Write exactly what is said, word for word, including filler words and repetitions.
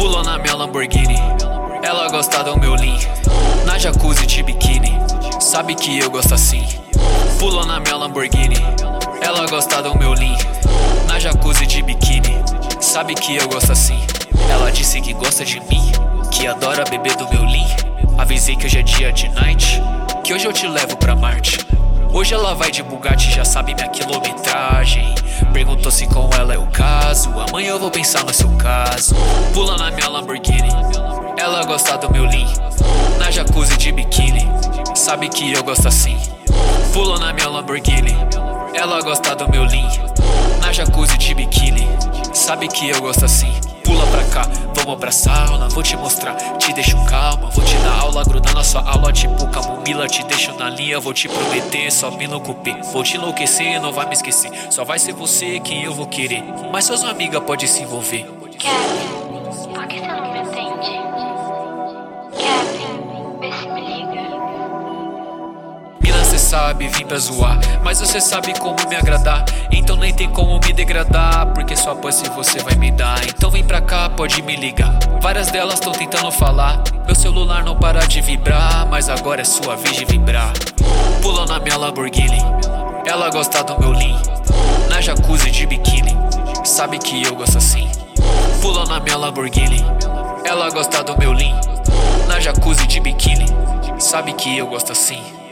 Pulou na minha Lamborghini, ela gosta do meu lean. Na jacuzzi de biquíni, sabe que eu gosto assim. Pulou na minha Lamborghini, ela gosta do meu lean. Na jacuzzi de biquíni, sabe que eu gosto assim. Ela disse que gosta de mim, que adora beber do meu lean. Avisei que hoje é dia de night, que hoje eu te levo pra Marte. Hoje ela vai de Bugatti, já sabe minha quilometragem. Perguntou se com ela é o caso, amanhã eu vou pensar no seu caso. Pula na minha Lamborghini, ela gosta do meu lean. Na jacuzzi de biquíni, sabe que eu gosto assim. Pula na minha Lamborghini, ela gosta do meu lean. Na jacuzzi de biquíni, sabe que eu gosto assim. Pula pra cá, vamos pra sauna, vou te mostrar, te deixo calma. Vou te dar aula, grudar na sua aula, tipo camomila. Te deixo na linha, vou te prometer, sobe no cupê. Vou te enlouquecer, não vai me esquecer. Só vai ser você quem eu vou querer, mas suas amigas podem se envolver. Kevin, por que você não me atende? Kevin, vê se me liga. Mina, cê sabe, vim pra zoar, mas você sabe como me agradar. Então nem tem como me degradar, porque só pussy você vai me dar. Então vem pra cá, pode me ligar. Várias delas tão tentando falar, meu celular não para de vibrar, mas agora é sua vez de vibrar. Pulou na minha Lamborghini, ela gosta do meu lean. Na jacuzzi de biquíni, sabe que eu gosto assim. Pulou na minha Lamborghini, ela gosta do meu lean. Na jacuzzi de biquíni, sabe que eu gosto assim.